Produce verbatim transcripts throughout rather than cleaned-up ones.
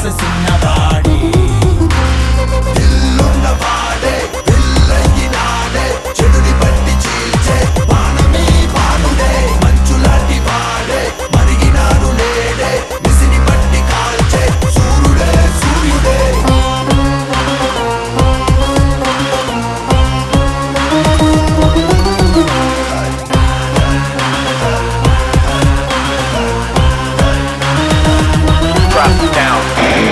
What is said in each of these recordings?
చిన్నవాడి ఇల్లున్నవాడే విల్లయినాడే చెడుని బట్టి చీల్చే వానమే వానుడే మంచులాంటి వాడే మరిగినాడు లేడే విసిని బట్టి కాల్చే సూర్యుడే సూర్యుడే Drop it down.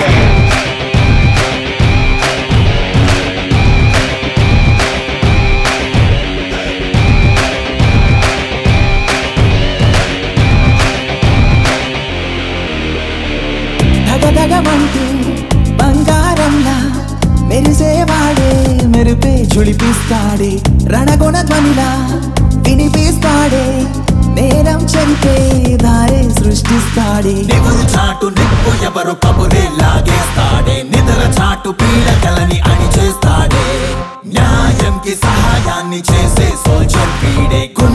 ధగధగమంటూ బంగారంలా మెరిసేవాడే మెరుపే ఝుళిపిస్తాడే రణగుణ ధ్వనిలా వినిపిస్తాడే నేరం చెరిపే దారే సృష్టిస్తాడే నిగురు చాటు నిప్పు ఎవరు కబురే లాగేస్తాడే నిద్ర చాటు పీడకలని అణిచేస్తాడే న్యాయంకి సహాయాన్ని చేసే సోల్జర్ పీడే